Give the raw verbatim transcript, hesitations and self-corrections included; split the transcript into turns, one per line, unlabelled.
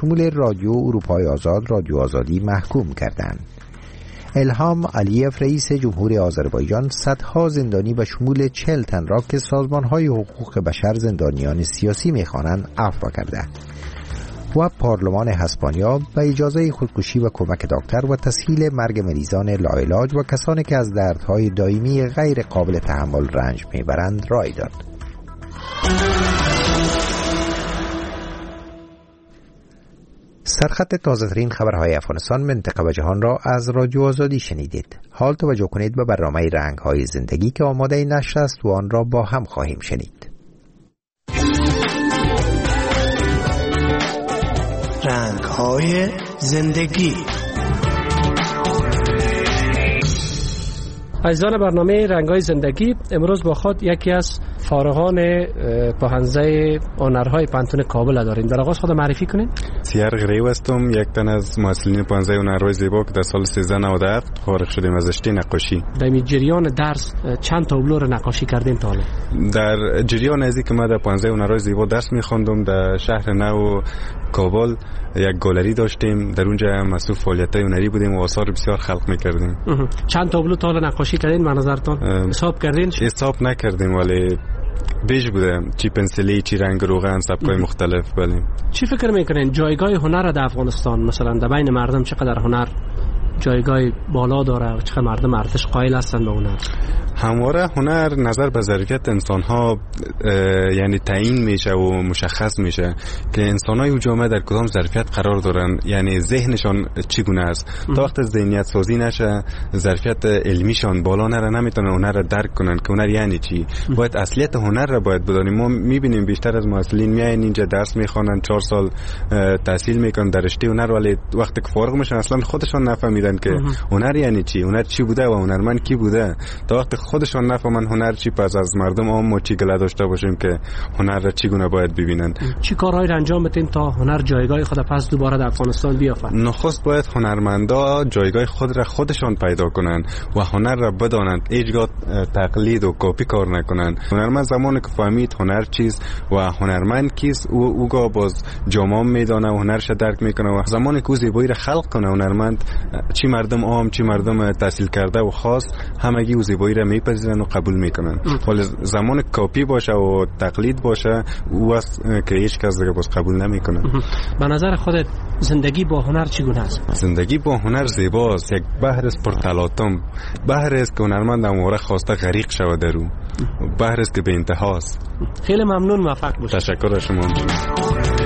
شمول رادیو اروپای آزاد، رادیو آزادی محکوم کردند. الهام علیف رئیس جمهوری آذربایجان صدها زندانی و شمول چهل تن را که سازمان‌های حقوق بشر زندانیان سیاسی می‌خوانند عفو کرده و پارلمان اسپانیا به اجازه خودکشی و کمک دکتر و تسهیل مرگ مریضان لاعلاج و کسانی که از دردهای دائمی غیر قابل تحمل رنج میبرند رای داد. سرخط تازه‌ترین خبرهای افغانستان، منطقه و جهان را از رادیو آزادی شنیدید. حال توجه کنید به برنامه رنگ‌های زندگی که آماده نشر است و آن را با هم خواهیم شنید.
رنگ‌های زندگی.
عزیزان برنامه رنگ‌های زندگی، امروز با خود یکی از فارغان پاهنزه هنرهای پانتون کابل داریم. در آغاز خود معرفی کنید.
سیار غریب هستم، یک تن از محصلین پاهنزه هنرهای زیبا که در سال سیزده نود و هفت فارغ شدیم از رشته نقاشی.
در جریان درس چند تابلو رو نقاشی کردین تا حالا؟
در جریان ازی که من در پاهنزه هنرهای زیبا درس می‌خواندم در شهر نو کابل یک گالری داشتیم، در اونجا مسئول فعالیت‌های هنری بودیم و آثار بسیار خلق می‌کردیم.
چند تابلو تا حالا نقاشی کردین به نظرتون؟ حساب کردین؟
حساب نکردیم ولی بیش بوده، چی پنسلی، چی رنگ روغن، سبکای مختلف. بله.
چی فکر میکنین جایگاه هنر در افغانستان مثلا در بین مردم چقدر هنر جایگاه بالا داره و چقدر مردم ارزش قائل هستن به هنر؟
همواره هنر نظر به ظرفیت انسان ها یعنی تعیین میشه و مشخص میشه که انسان های جامعه در کدام ظرفیت قرار دارن، یعنی ذهنشان چگونه است. تا وقت ذهنیت سازی نشه، ظرفیت علمیشان بالا نره، نمیتونن هنر را درک کنن که هنر یعنی چی. باید اصلیت هنر را باید بدونیم. ما میبینیم بیشتر از محصلین میاین اینجا درس میخوانن، چهار سال تحصیل میکنن در رشته هنر، ولی وقتی که فارغ میشن اصلا خودشان نفهمیدن که هنر یعنی چی، هنر چی بوده و هنرمند کی بوده. تا وقتی خودشان نفهمن هنر چی، پس از مردم عام ما چی گله داشته باشیم که هنر را چگونه باید ببینن.
چی کارهایی را انجام بدین تا هنر جایگاه خود پس دوباره در افغانستان بیافت؟
نخست باید هنرمندا جایگاه خود را خودشان پیدا کنن و هنر را بدانند، هیچگاه تقلید و کپی کار نکنن. هنرمند زمانی که فهمید هنر چیست و هنرمند کیست، او اوگاه باز جامع میدانه و هنرش درک میکنه و زمانی که او زیبایی را خلق کنه هنرمند، چی مردم عام چی مردم تحصیل کرده و خاص، همگی او زیبایی را میپذیرن و قبول میکنن. ولی زمان کپی باشه و تقلید باشه، او است که هیچ کس دیگه باز قبول نمیکنه.
به نظر خودت زندگی با هنر چگونه است؟
زندگی با هنر زیباست، یک بحر است پرتلاطم، بحر است که هنرمند اموره خواسته غریق شود در او، بحر است که به انتهاست.
خیلی ممنون، موفق باشید.
تشکر از شما.